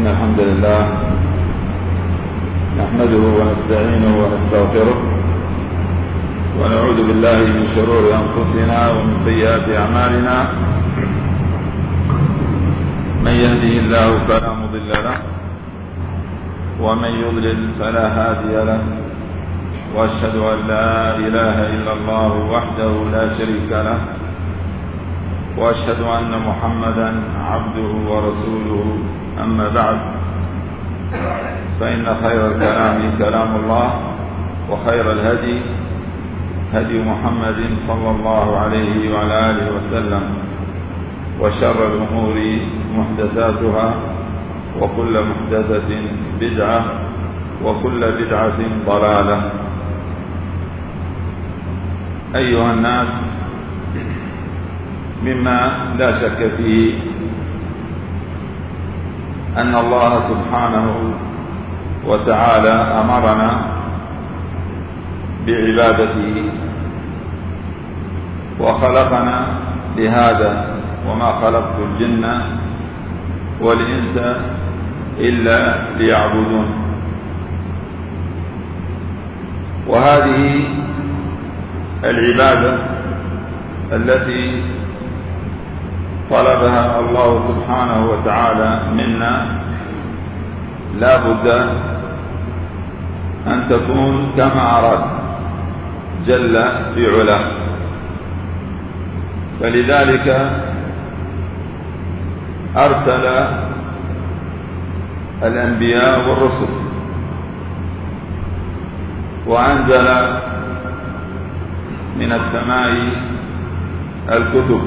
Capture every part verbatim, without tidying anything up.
إن الحمد لله نحمده ونستعينه ونستغفره ونعوذ بالله من شرور أنفسنا ومن سيئات أعمالنا. من يهده الله فلا مضل له ومن يضلل فلا هادي له، وأشهد أن لا إله إلا الله وحده لا شريك له، وأشهد أن محمدا عبده ورسوله. أما بعد، فإن خير الكلام كلام الله، وخير الهدي هدي محمد صلى الله عليه وعلى آله وسلم، وشر الأمور محدثاتها، وكل محدثة بدعة، وكل بدعة ضلالة. أيها الناس، مما لا شك فيه أن الله سبحانه وتعالى أمرنا بعبادته وخلقنا لهذا، وما خلقت الجن والإنس إلا ليعبدون. وهذه العبادة التي طلبها الله سبحانه وتعالى منا لا بد أن تكون كما أراد جل في علاه. فلذلك أرسل الأنبياء والرسل، وأنزل من السماء الكتب،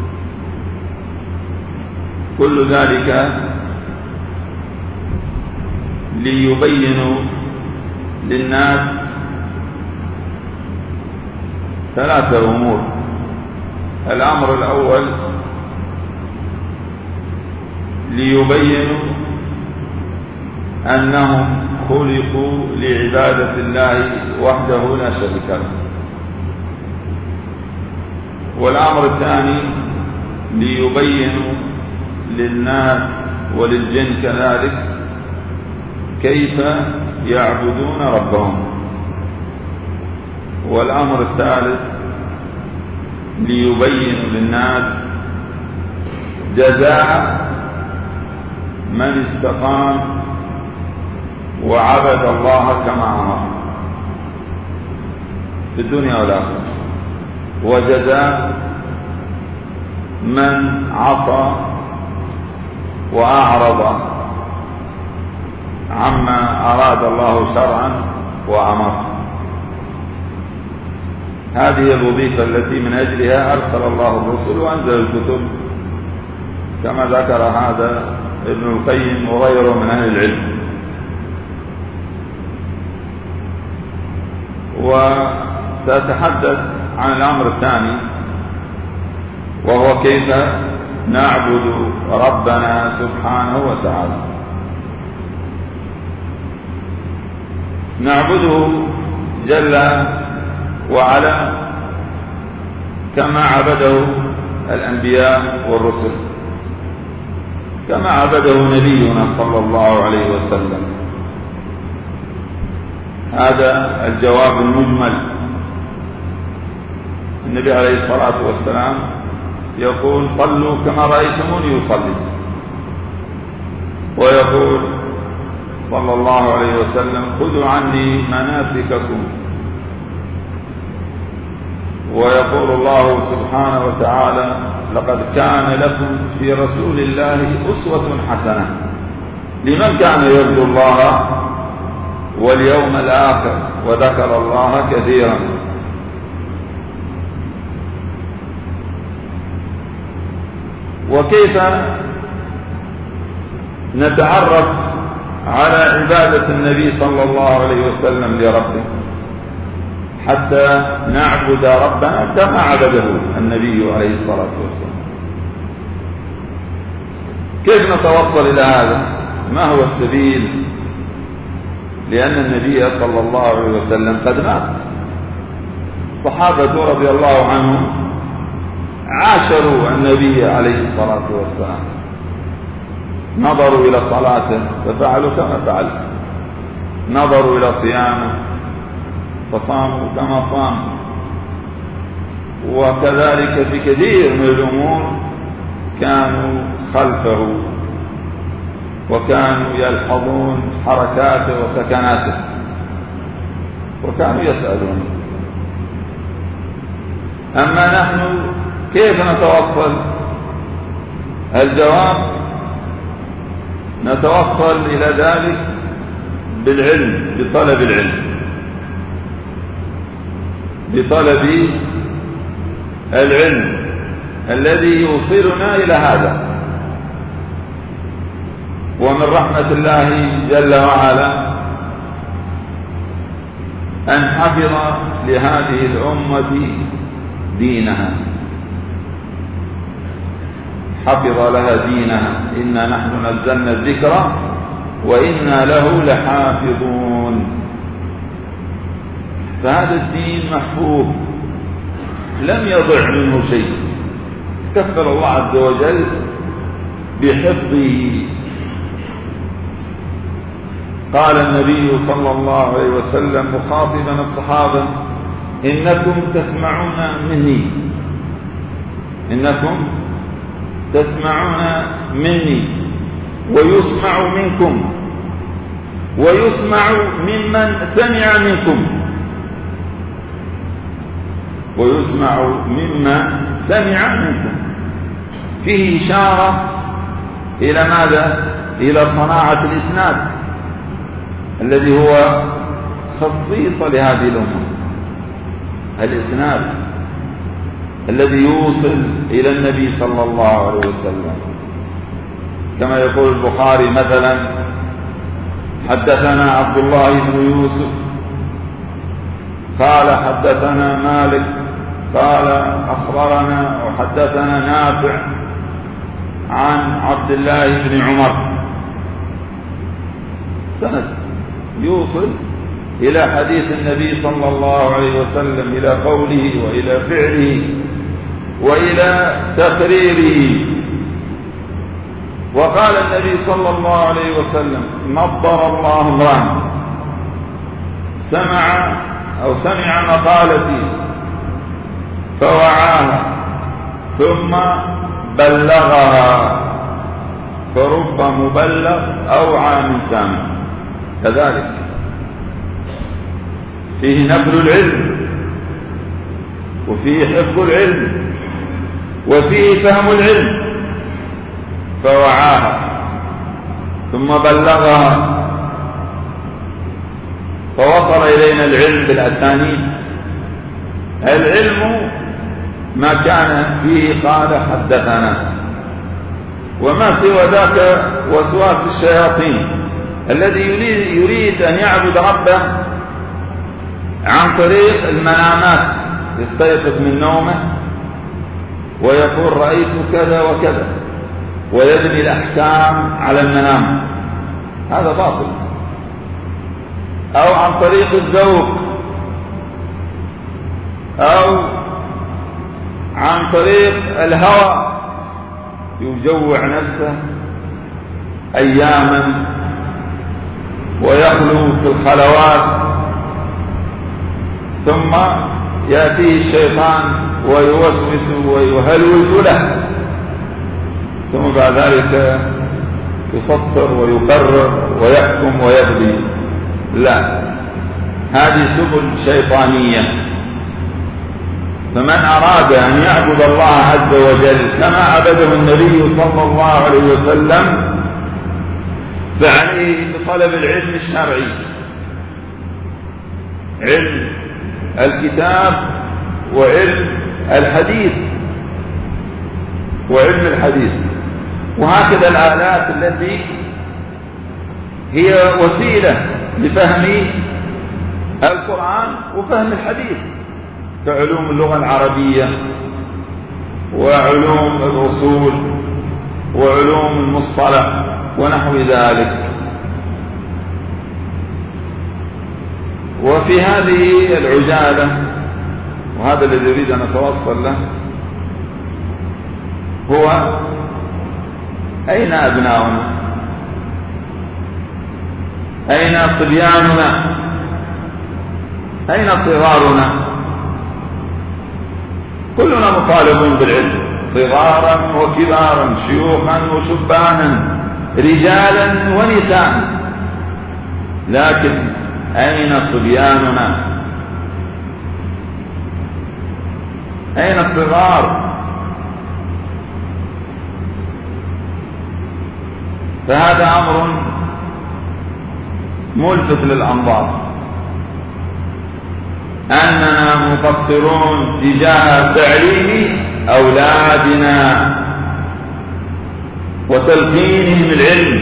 كل ذلك ليبينوا للناس ثلاثة أمور. الأمر الأول ليبينوا أنهم خلقوا لعبادة الله وحده لا شريك له. والأمر الثاني ليبينوا للناس وللجن كذلك كيف يعبدون ربهم. والأمر الثالث ليبين للناس جزاء من استقام وعبد الله كما أمر في الدنيا والآخرة، وجزاء من عصى وأعرض عما أراد الله شرعا وأمر. هذه الوظيفة التي من أجلها أرسل الله الرسل وأنزل الكتب، كما ذكر هذا ابن القيم وغيره من أهل العلم. وسأتحدث عن الأمر الثاني، وهو كيف نعبد ربنا سبحانه وتعالى. نعبده جل وعلا كما عبده الأنبياء والرسل، كما عبده نبينا صلى الله عليه وسلم. هذا الجواب المجمل. النبي عليه الصلاة والسلام يقول: صلوا كما رأيتموني يصلي. ويقول صلى الله عليه وسلم: خذوا عني مناسككم. ويقول الله سبحانه وتعالى: لقد كان لكم في رسول الله أسوة حسنة لمن كان يرجو الله واليوم الآخر وذكر الله كثيرا. وكيف نتعرف على عبادة النبي صلى الله عليه وسلم لربه حتى نعبد ربنا كما عبده النبي عليه الصلاة والسلام؟ كيف نتوصل إلى هذا؟ ما هو السبيل؟ لأن النبي صلى الله عليه وسلم قد مات. الصحابة رضي الله عنهم عاشروا النبي عليه الصلاة والسلام، نظروا إلى صلاته ففعلوا كما فعل، نظروا إلى صيامه فصاموا كما صام، وكذلك في كثير من الأمور كانوا خلفه وكانوا يلحظون حركاته وسكناته وكانوا يسألون. أما نحن كيف نتوصل؟ الجواب: نتوصل إلى ذلك بالعلم، بطلب العلم، بطلب العلم الذي يوصلنا إلى هذا. ومن رحمة الله جل وعلا أن حفظ لهذه الأمة دينها، حفظ لها دينها. إنا نحن نزلنا الذكر وإنا له لحافظون. فهذا الدين محفوظ لم يضع منه شيء، كفل الله عز وجل بحفظه. قال النبي صلى الله عليه وسلم مخاطبا الصحابة: إنكم تسمعون مني، إنكم تسمعون مني ويسمع منكم ويسمع ممن سمع منكم، ويسمع ممن سمع منكم. فيه إشارة إلى ماذا؟ إلى صناعة الإسناد الذي هو خصيصة لهذه الأمة، الإسناد الذي يوصل إلى النبي صلى الله عليه وسلم. كما يقول البخاري مثلا: حدثنا عبد الله بن يوسف قال حدثنا مالك قال أخبرنا وحدثنا نافع عن عبد الله بن عمر، سند يوصل إلى حديث النبي صلى الله عليه وسلم، إلى قوله وإلى فعله وإلى تقريره. وقال النبي صلى الله عليه وسلم: نضر الله امرأ سمع أو سمع مقالتي فوعاها ثم بلغها، فرب مبلغ أوعى من سامع. كذلك فيه نقل العلم، وفيه حفظ العلم، وفيه فهم العلم. فوعاها ثم بلغها فوصل إلينا العلم بالأسانيد. العلم ما كان فيه قال حدثنا، وما سوى ذاك وسواس الشياطين الذي يريد, يريد أن يعبد ربه عن طريق المنامات. يستيقظ من نومه ويقول رأيت كذا وكذا، ويبني الأحكام على المنام. هذا باطل. أو عن طريق الذوق، أو عن طريق الهوى، يجوع نفسه أياما ويخلو في الخلوات، ثم يأتيه الشيطان ويوسوس ويهلوس له، ثم بعد ذلك يسطر ويقرر ويحكم ويبدي. لا، هذه سبل شيطانية. فمن أراد أن يعبد الله عز وجل كما عبده النبي صلى الله عليه وسلم فعليه بطلب العلم الشرعي، علم الكتاب وعلم الحديث وعلم الحديث. وهكذا الآلات التي هي وسيلة لفهم القرآن وفهم الحديث، كعلوم اللغة العربية وعلوم الأصول وعلوم المصطلح ونحو ذلك. وفي هذه العجالة، وهذا الذي يريد أن أتوصل له، هو أين أبناؤنا؟ أين صبياننا؟ أين صغارنا؟ كلنا مطالبون بالعلم، صغارا وكبارا، شيوخا وشبانا، رجالا ونساء، لكن أين صبياننا؟ أين الصغار؟ فهذا أمر ملفت للأنظار، أننا مقصرون تجاه تعليم أولادنا وتلقينهم العلم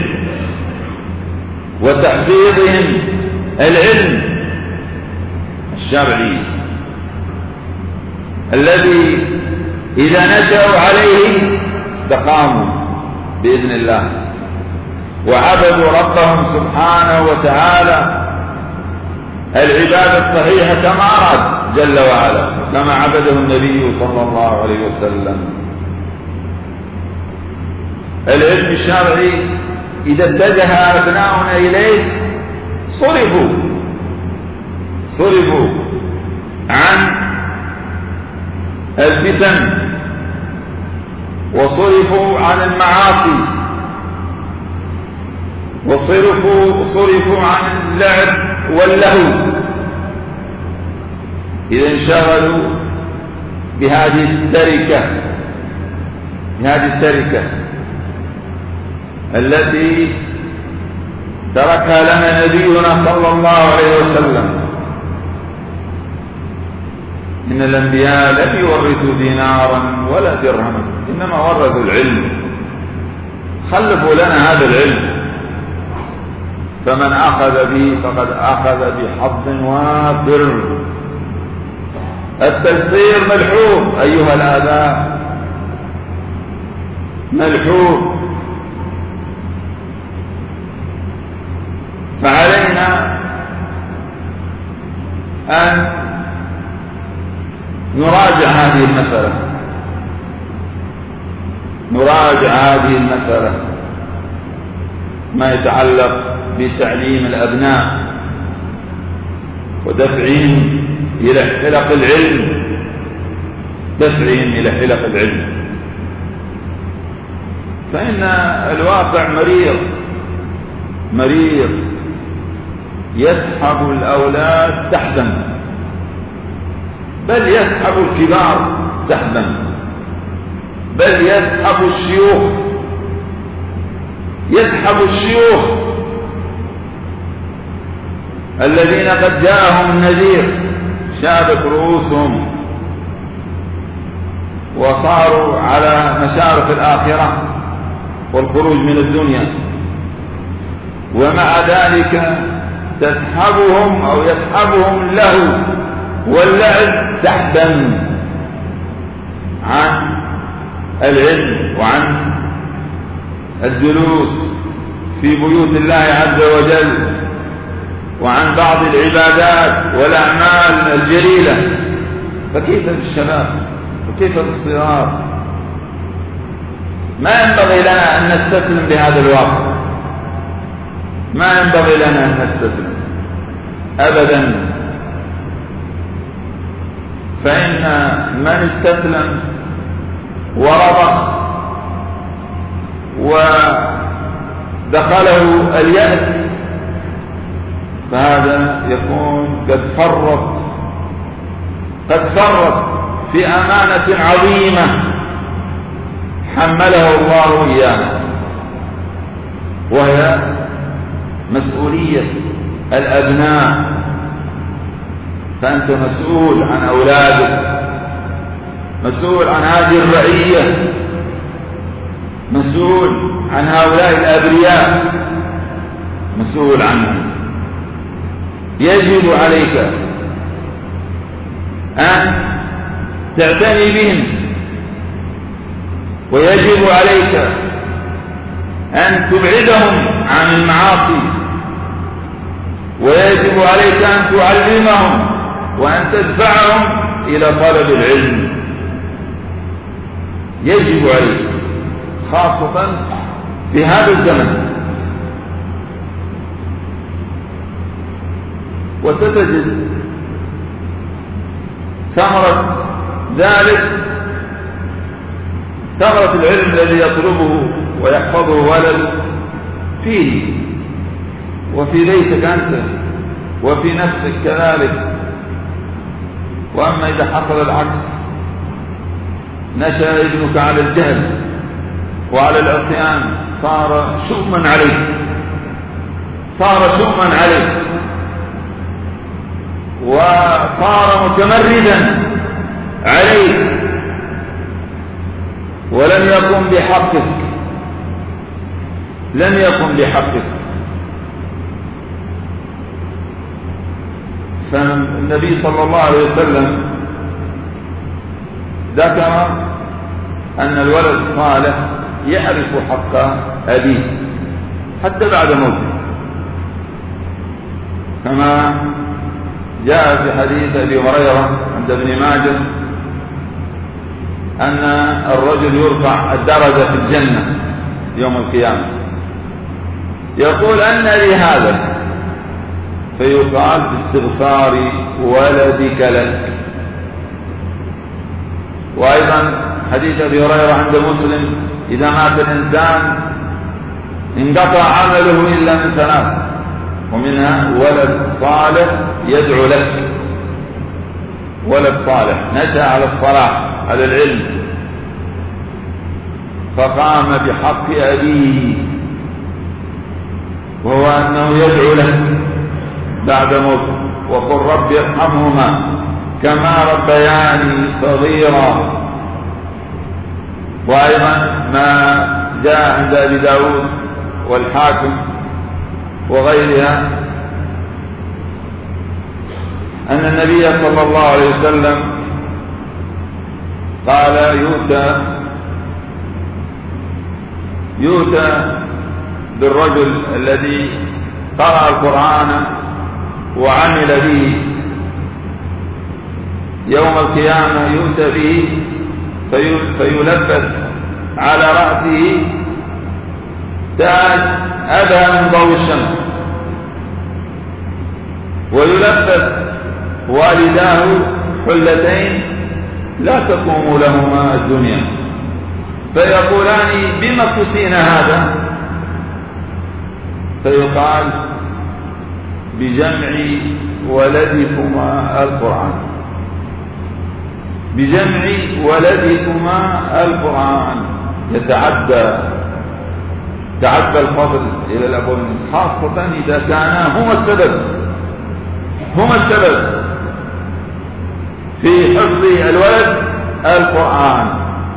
وتحفيظهم العلم الشرعي الذي إذا نشأوا عليه استقاموا بإذن الله وعبدوا ربهم سبحانه وتعالى العبادة الصحيحة كما أراد جل وعلا، كما عبده النبي صلى الله عليه وسلم. العلم الشرعي إذا اتجه أبناؤنا إليه صرفوا صرفوا عن الفتن وصرفوا عن المعاصي وصرفوا صرفوا عن اللعب واللهو، إذا انشغلوا بهذه التركة بهذه التركة التي تركها لنا نبينا صلى الله عليه وسلم. إن الأنبياء لم يورثوا دينارا ولا درهما، إنما ورثوا العلم، خلفوا لنا هذا العلم، فمن أخذ به فقد أخذ بحظ وافر. التقصير ملحوظ أيها الآباء، ملحوظ، فعلينا أن نراجع هذه المسألة نراجع هذه المسألة ما يتعلق بتعليم الأبناء ودفعهم إلى حلق العلم دفعهم إلى حلق العلم فإن الواقع مريض مريض يسحب الأولاد سحبا، بل يسحب الكبار سحبا، بل يسحب الشيوخ يسحب الشيوخ الذين قد جاءهم النذير شابت رؤوسهم وصاروا على مشارف الآخرة والخروج من الدنيا، ومع ذلك تسحبهم أو يسحبهم اللهو واللعب سحبا عن العلم وعن الجلوس في بيوت الله عز وجل وعن بعض العبادات والأعمال الجليلة. فكيف بالشباب وكيف بالصغار؟ ما ينبغي لنا أن نستسلم لهذا الواقع، ما ينبغي لنا أن نستسلم أبدا، فإن من استسلم ورضخ ودخله اليأس فهذا يكون قد فرط قد فرط في أمانة عظيمة حمله الله إياه، وهي مسؤولية الأبناء. فأنت مسؤول عن أولادك، مسؤول عن هذه الرعية، مسؤول عن هؤلاء الأبرياء، مسؤول عنهم. يجب عليك أن تعتني بهم، ويجب عليك أن تبعدهم عن المعاصي، ويجب عليك أن تعلمهم وأن تدفعهم إلى طلب العلم. يجب عليك خاصة في هذا الزمن وستجد ثمرة ذلك، ثمرة العلم الذي يطلبه ويحفظه ولد فيه وفي بيتك أنت وفي نفسك كذلك. وأما إذا حصل العكس، نشأ ابنك على الجهل وعلى العصيان، صار شؤما عليك، صار شؤما عليك وصار متمردا عليك ولم يقم بحقك، لم يقم بحقك. فالنبي صلى الله عليه وسلم ذكر أن الولد الصالح يعرف حق أبيه حتى بعد موته، كما جاء في حديث أبي هريرة عند ابن ماجه أن الرجل يرفع الدرجة في الجنة يوم القيامة، يقول أن لي هذا، فيقال باستغفار ولدك لك. وأيضا حديث أبي هريرة عند مسلم: إذا مات الإنسان انقطع عمله إلا من ثلاث، ومنها ولد صالح يدعو لك، ولد صالح نشأ على الصلاح على العلم فقام بحق أبيه، وهو أنه يدعو لك بعد موته، وقل رب ارحمهما كما ربياني صغيرا. وأيضا ما جاء عند أبي داود والحاكم وغيرها أن النبي صلى الله عليه وسلم قال: يؤتى يؤتى بالرجل الذي قرأ القرآن وعمل به يوم القيامة، يؤتى به فيلبس على رأسه تاج أبهى من ضوء الشمس، ويلبس والداه حلتين لا تقوم لهما الدنيا، فيقولان: بما كسينا هذا؟ فيقال: بجمع ولدكما القرآن، بجمع ولدكما القرآن. يتعدى تعدى الفضل إلى الأبوين، خاصة إذا كانا هما السبب هما السبب في حفظ الولد القرآن.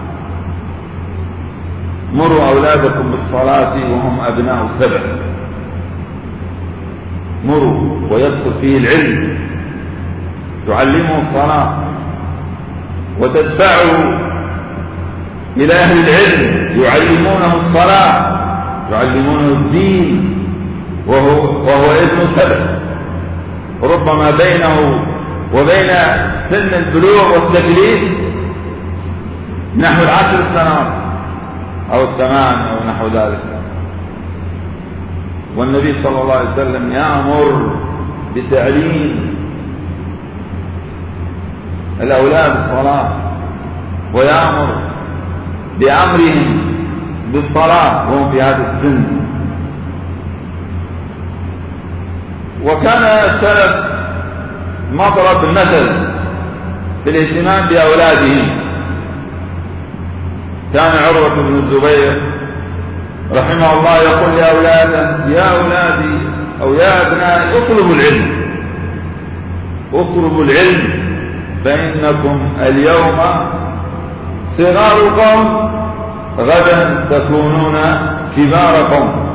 مروا أولادكم بالصلاة وهم أبناء سبع، مروا، ويدخل فيه العلم، تعلمه الصلاة وتدفعه إلى أهل العلم يعلمونه الصلاة، يعلمونه الدين، وهو, وهو ابن سبع، ربما بينه وبين سن البلوغ والتكليف نحو العشر سنوات أو الثمان أو نحو ذلك. والنبي صلى الله عليه وسلم يأمر بتعليم الأولاد الصلاة، ويأمر بأمرهم بالصلاة وهم في هذا السن. وكان السلف مضرب المثل في الاهتمام بأولادهم. كان عروة بن الزبير رحمه الله يقول لأولاده: يا أولادي أو يا أبنائي اطلبوا العلم، اطلبوا العلم، فإنكم اليوم صغار قوم، غدا تكونون كبار قوم،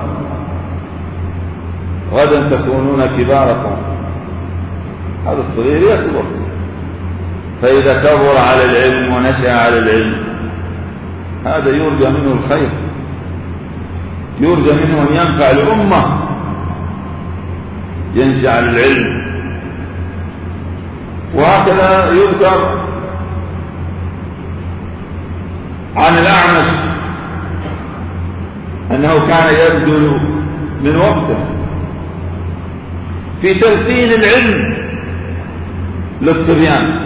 غدا تكونون كبار قوم. هذا الصغير يكبر، فإذا كبر على العلم ونشأ على العلم هذا يرجى منه الخير، يرجى منه أن ينفع الأمة، ينشأ على العلم. وهكذا يذكر عن الأعمش أنه كان يبذل من وقته في تلقين العلم للصبيان.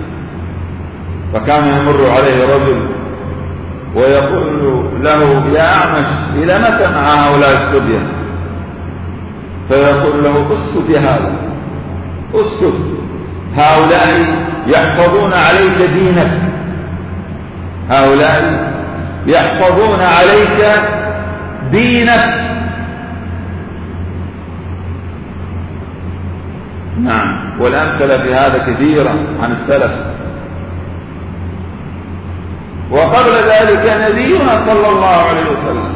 فكان يمر عليه رجل ويقول له: يا أعمش، إلى متى مع هؤلاء الصبيان؟ فيقول له: اسكت يا هذا، اسكت، هؤلاء يحفظون عليك دينك، هؤلاء يحفظون عليك دينك. نعم، والأمثلة في هذا كثيرة عن السلف. وقبل ذلك نبينا صلى الله عليه وسلم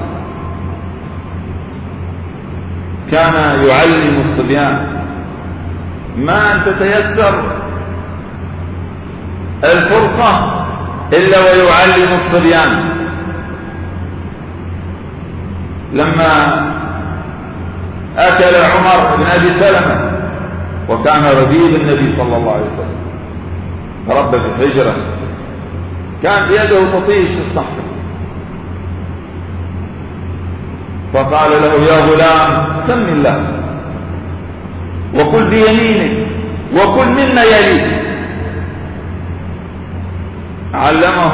كان يعلم الصبيان. ما أن تتيسر الفرصة إلا ويعلم الصبيان. لما أكل عمر بن أبي سلمة وكان ربيب النبي صلى الله عليه وسلم، تربى في الحجرة، كان يده تطيش في الصحفة، فقال له: يا غلام، سم الله وكل بيمينك وكل مما يليك. علمه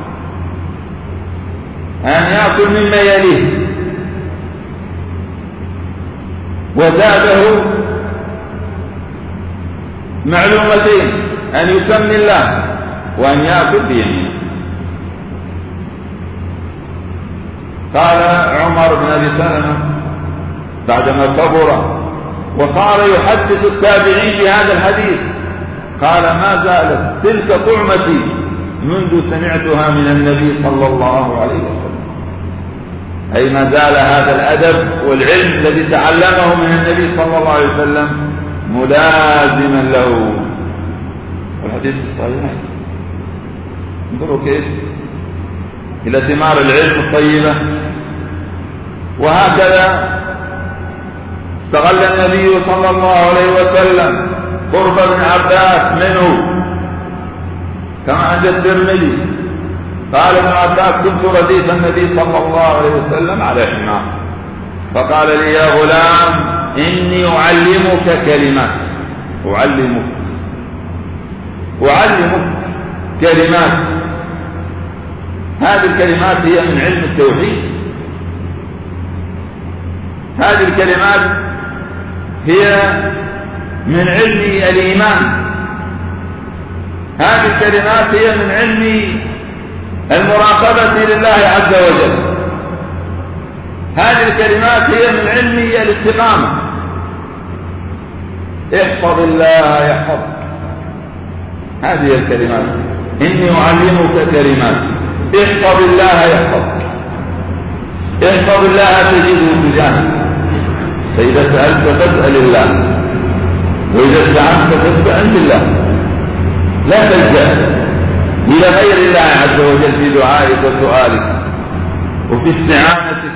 أن يأكل مما يليه، وزاده معلومتين: أن يسمي الله وأن يأكل بيمينه. قال عمر بن أبي سلمة بعدما كبر وصار يحدث التابعين بهذا الحديث، قال: ما زالت تلك طعمتي منذ سمعتها من النبي صلى الله عليه وسلم. أي ما زال هذا الأدب والعلم الذي تعلمه من النبي صلى الله عليه وسلم ملازما له. والحديث الصحيح انظروا كيف إلى ثمار العلم الطيبة. وهكذا استغل النبي صلى الله عليه وسلم قرب ابن عباس منه، كما عند الترمذي قال ابن عباس: كنت رديف النبي صلى الله عليه وسلم على حمار، فقال لي: يا غلام، إني أعلمك كلمات، أعلمك أعلمك كلمات. هذه الكلمات هي من علم التوحيد، هذه الكلمات هي من علم الإيمان، هذه الكلمات هي من علم المراقبة لله عز وجل، هذه الكلمات هي من علم الاستقامة. احفظ الله يحفظك، هذه الكلمات. إني أعلمك كلمات، احفظ الله يحفظك، احفظ الله تجده تجاهك. فإذا سألت فاسأل الله، وإذا استعنت فاستعن بالله، لا تلجأ إلى غير الله عز وجل في دعائك وسؤالك وفي استعانتك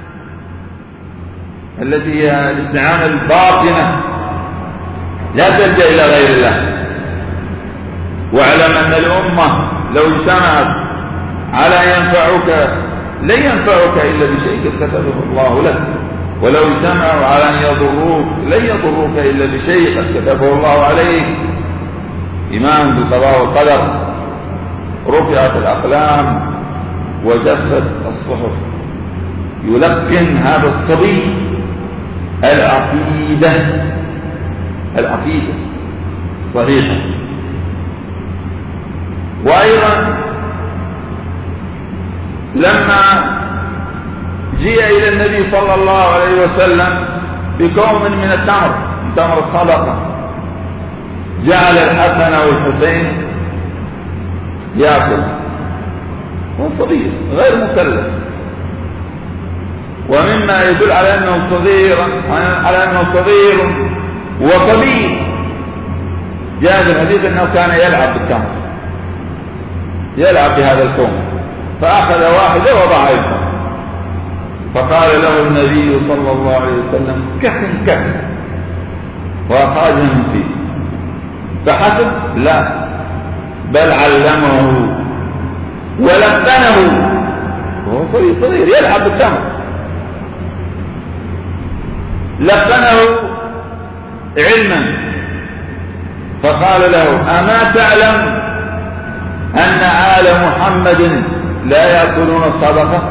التي هي الاستعانة الباطنة، لا تلجأ إلى غير الله. واعلم أن الأمة لو اجتمعت على ينفعك لن ينفعك إلا بشيء كتبه الله لك، ولو اجتمعوا على أن يضروك لن يضروك إلا بشيء قد كتبه الله عليك. إيمان بالقضاء والقدر. رفعت الأقلام وجفت الصحف. يلقن هذا الصبي العقيدة، العقيدة صحيحة. وأيضا لما جاء إلى النبي صلى الله عليه وسلم بكوم من التمر، تمر الصدقة، جعل الحسن والحسين يأكل، والصغير غير مكلف. ومما يدل على أنه صغير على أنه صغير وكبير جاء في الحديث أنه كان يلعب بالتمر، يلعب بهذا الكوم، فأخذ واحدة وضع يده، فقال له النبي صلى الله عليه وسلم: كف كف، وأخرجها من فيه. فحسب؟ لا، بل علمه ولقنه، وهو صغير صغير يلعب بالتمر، لقنه علما، فقال له: أما تعلم أن آل محمد لا يأكلون الصدقة؟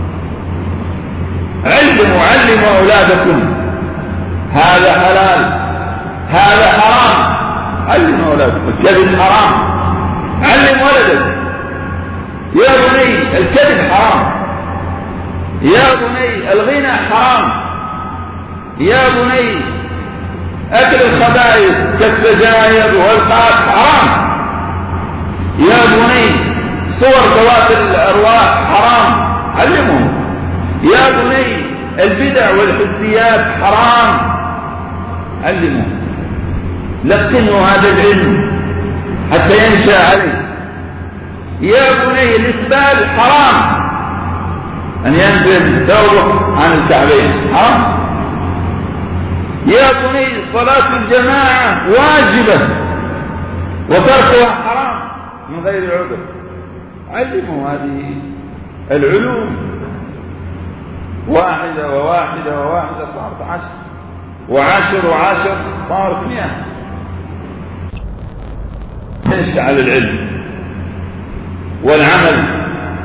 علموا علموا أولادكم هذا حلال هذا حرام. علم أولادكم الكذب حرام، علم ولدك: يا بني الكذب حرام، يا بني الغنى حرام، يا بني أكل الخبائث كالسجاير والقات حرام، يا بني صور ذوات الأرواح حرام. علمهم: يا بني البدع والحسيات حرام. علمهم، لقنوا هذا العلم حتى ينشأ عليه. يا بني الإسبال حرام، أن ينزل ثوبه عن الكعبين حرام. يا بني صلاة الجماعة واجبة وتركها حرام من غير عذر. علموا هذه العلوم، واحدة وواحدة وواحدة صارت عشر، وعشر وعشر صارت مئة. ينشأ على العلم والعمل.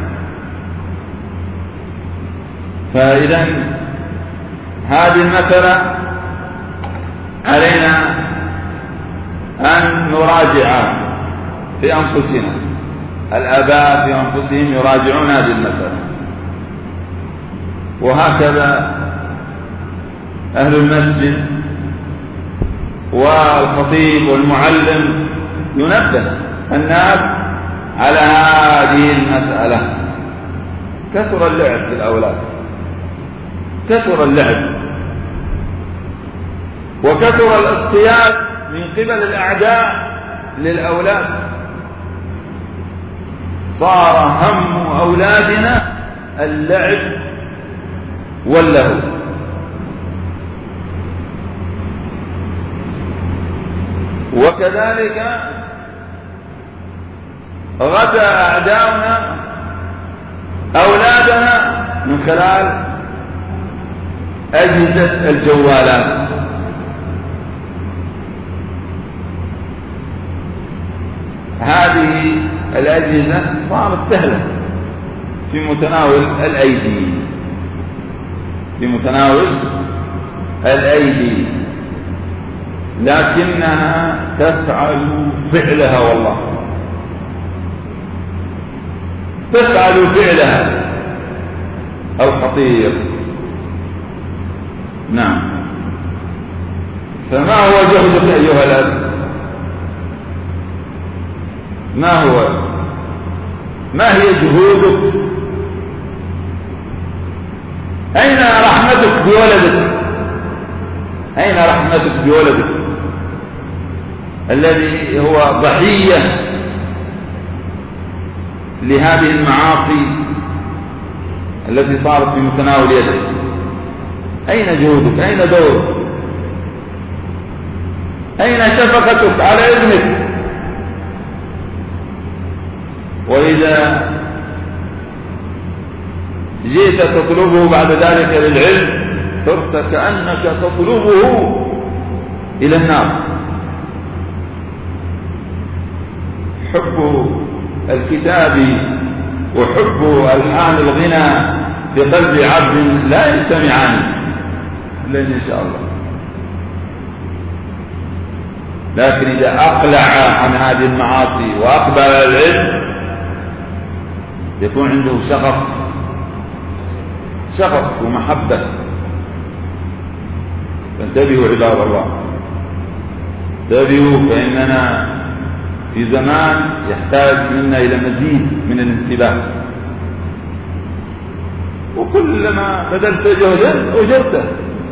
فإذا هذه المسألة علينا أن نراجع في أنفسنا، الآباء في أنفسهم يراجعون هذه المسألة، وهكذا أهل المسجد والخطيب والمعلم ينبه الناس على هذه المسألة. كثر اللعب في الأولاد، كثر اللعب، وكثر الاصطياد من قبل الأعداء للأولاد. صار هم أولادنا اللعب واللهو. وكذلك غدا أعداؤنا أولادنا من خلال أجهزة الجوالات. هذه الأجهزة صارت سهلة في متناول الأيدي، في متناول الأيدي، لكنها تفعل فعلها، والله تفعل فعلها الخطير. نعم. فما هو جهدك أيها الأب؟ ما هو ما هي جهودك؟ أين رحمتك بولدك؟ أين رحمتك بولدك الذي هو ضحية لهذه المعاصي التي صارت في متناول يدك؟ أين جهودك؟ أين دورك؟ أين شفقتك على ابنك؟ وإذا جئت تطلبه بعد ذلك للعلم صرت كأنك تطلبه إلى النار. حب الكتاب وحب ألحان الغنى في قلب عبد لا يجتمعان إلا إن شاء الله. لكن إذا أقلع عن هذه المعاصي وأقبل على العلم يكون عنده شغف شغف ومحبة. فانتبهوا عباد الله، انتبهوا، فإننا في زمان يحتاج منا إلى مزيد من الانتباه. وكلما بذلت جهدا أجرته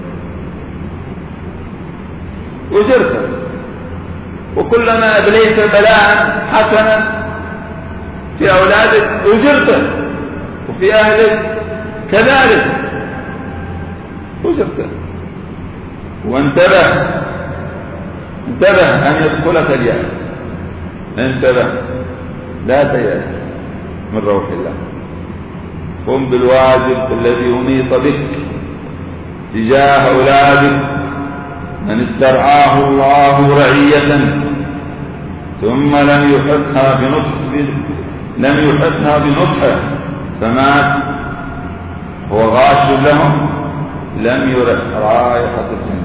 أجرته وكلما أبليت بلاء حسنا في أولادك أجرته، وفي أهلك كذلك أجرته. وانتبه انتبه أن يدخلك اليأس، انتبه لا تيأس من روح الله. قم بالواجب الذي أميط بك تجاه أولادك من استرعاه الله رعية ثم لم يحطها بنصح لم يحطها بنصحه فمات هو غاش لهم لم يرح رائحة الجنة.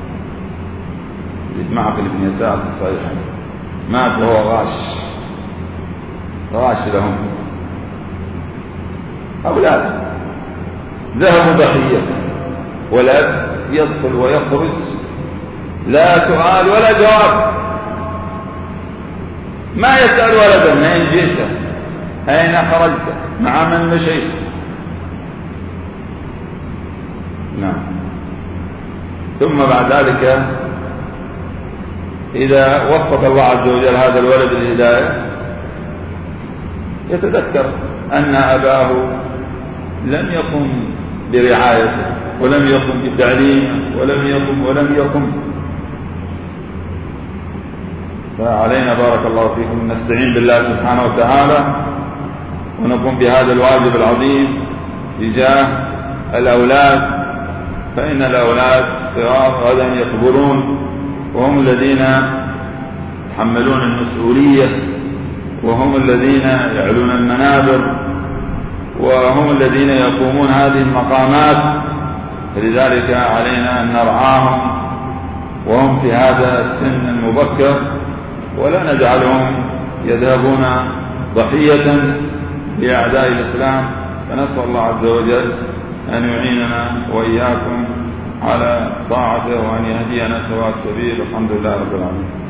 معقل بن يسار في الصحيح مات وهو غاش غاش لهم. أولاد ذهبوا ضحية ولد يدخل ويخرج لا سؤال ولا جواب، ما يسأل ولدا أين جئت أين خرجت مع من مشيت. نعم. ثم بعد ذلك إذا وفق الله عز وجل هذا الولد للهداية يتذكر أن أباه لم يقم برعايته ولم يقم بتعليمه ولم يقم ولم يقم فعلينا بارك الله فيكم نستعين بالله سبحانه وتعالى ونقوم بهذا الواجب العظيم تجاه الأولاد، فإن الأولاد صغار غدا يكبرون وهم الذين يتحملون المسؤولية وهم الذين يعلون المنابر وهم الذين يقومون هذه المقامات، لذلك علينا أن نرعاهم وهم في هذا السن المبكر ولا نجعلهم يذهبون ضحية لأعداء الإسلام. فنسأل الله عز وجل أن يعيننا وإياكم على طاعته وأن يهدينا سواء السبيل. الحمد لله رب العالمين.